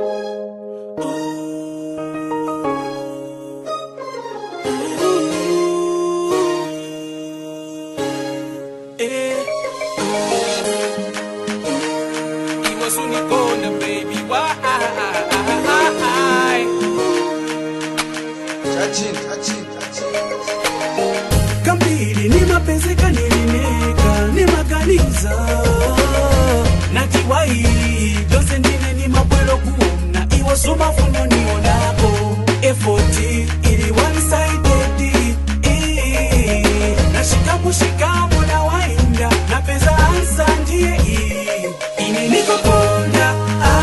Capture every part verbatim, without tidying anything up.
Kambili ni mapenzi kanilineka ni maganiza na kiwai dose ndine ni mabwelo kuona iwa suma funo ni onako efoti ili one sided na shikamu shikamu na wainda na pesa ansa ndiye ini niko konda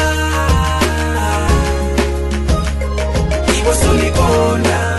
iwa suni konda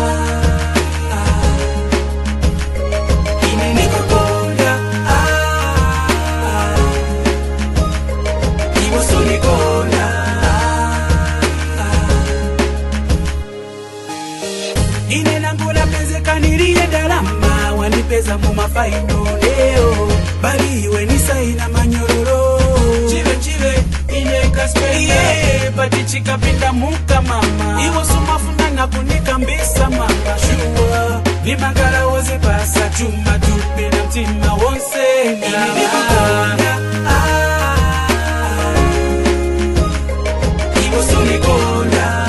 Kaniriye dalama wanipeza mu mafaino leo bali iwe ni saina manyororo chive chive ine kaspe yeah bati chika pinda muka mama iwo sumafuna na kunika mbisa mama shua ni magara woze pasa chuma tupi na mtima wonse ini nikukonda iwo sunikonda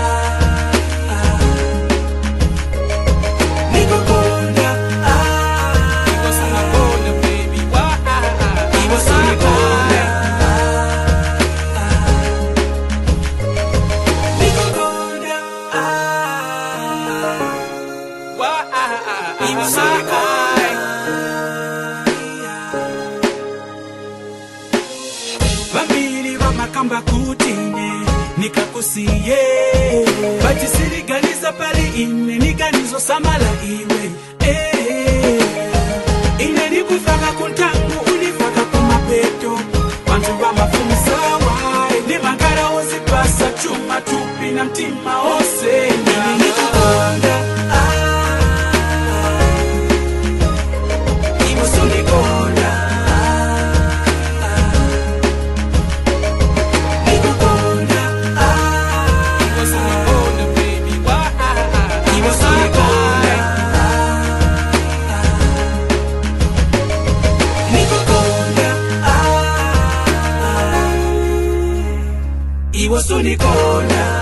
Bambili wa makamba kutine nikakusiye bati siriganiza pali ine niganizo samala iwe eh ine nikufaka kuntangu unifaka kumapeto wantu wa mafumi sawa ni magara ozipasa chuma tupi na mtima ose ini nikukonda Iwo sunikonda